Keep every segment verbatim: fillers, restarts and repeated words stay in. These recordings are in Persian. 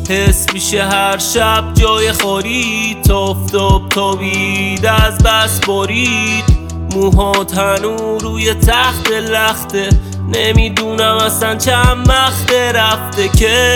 حس میشه هر شب جای خوری، توف توف توبید از بس برید. موهات هنو روی تخت لخته، نمیدونم اصلا چند وقته رفته که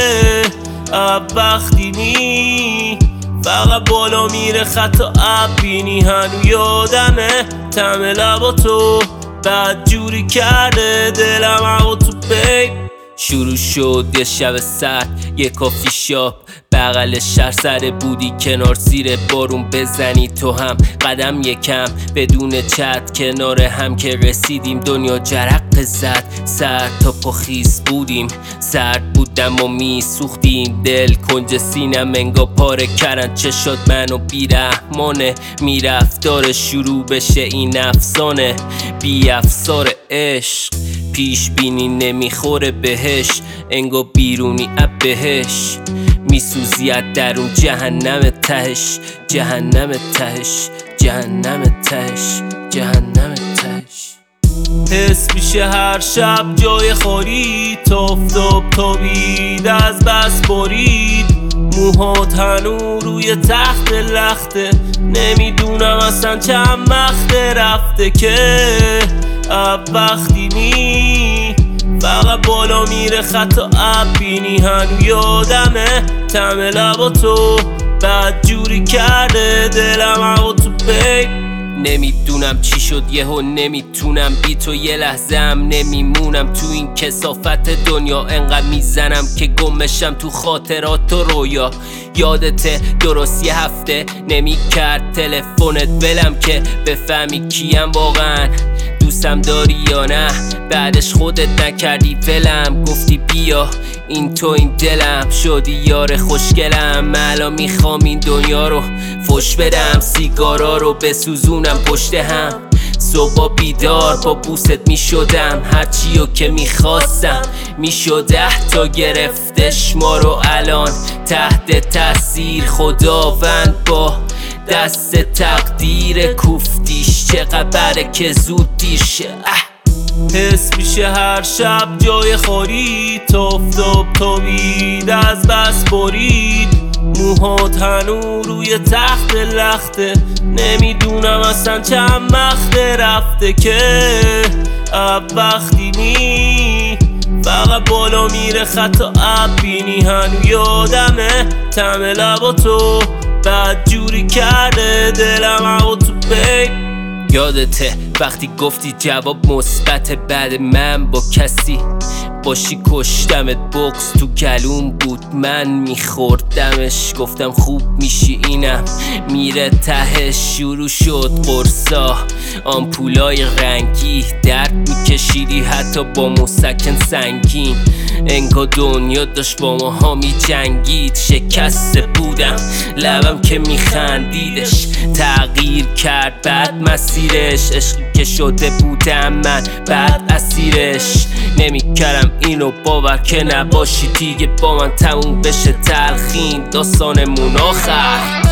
اب وقتی نی فقط بالا میره خطا اب بینی. هنو یادمه تم لبا تو بد جوری کرده دلم عقا تو بیب. شروع شد یه شب سرد، یه کافی شاپ بغل شهر سر بودی کنار زیر بارون بزنی تو هم قدم یکم بدون چت کنار هم که رسیدیم دنیا جرق زد. سر تا پا خیس بودیم، سرد بودم و می سوختیم، دل کنج سینم انگا پاره کردن چشات منو بیرحمانه. میرفت داره شروع بشه این افسانه، بی افسار عشق پیش بینی نمیخوره بهش، انگا بیرونی اب بهش میسوزی از درون جهنم تهش، جهنم تهش، جهنم تهش، جهنم تهش. حس میشه هر شب جای خوری، توف توف توبید از بس برید. موهات هنو روی تخت لخته، نمیدونم اصلا چند وقته رفته که اب وقتی نی فقط بالا میره خطا اب بینی. هنو یادمه تم لبا تو بد جوری کرده دلم عقا تو بیب. نمیدونم چی شد یهو نمیتونم بی تو یه لحظه هم نمیمونم. تو این کثافت دنیا انقدر میزنم که گمشم تو خاطرات و رویا. یادته درست یه هفته نمیکرد تلفنت ولم که بفهمی کیم واقعا، دوستم داری یا نه. بعدش خودت نکردی ولم، گفتی بیا این تو این دلم، شدی یار خوشگلم. الان میخوام این دنیا رو فش بدم، سیگارا رو بسوزونم پشت هم. صبح بیدار با بوست میشدم، هرچیو که میخواستم میشد ده تا گرفتش ما رو. الان تحت تاثیر خداوند با دست تقدیر کوفتیش، چقدر که زود دیر شه. حس میشه هر شب جای خوری، توف توف توبید از بس برید. موهات هنو روی تخت لخته، نمیدونم اصلا چند وقته رفته که اب وقتی نی فقط بالا میره خطا اب بینی. هنو یادمه تم لبا تو بد جوری کرده دلم عقا تو بیب. یادته وقتی گفتی جواب مثبت بعد من با کسی باشی کشتمت، بوکس تو گلوم بود من میخوردمش، گفتم خوب میشی اینم میره تهش. شروع شد قرصا آمپولای رنگی، درد میکشیدی حتی با مسکن سنگین، انگار دنیا داشت با ماها میجنگید. شکسته بودم لبم که میخندیدش، تغییر کرد بعد مسیرش. عشقی که شده بودم من بعد اسیرش، نمیکردم اینو باور که نباشی دیگه با من تموم بشه تلخین داستانمون آخر.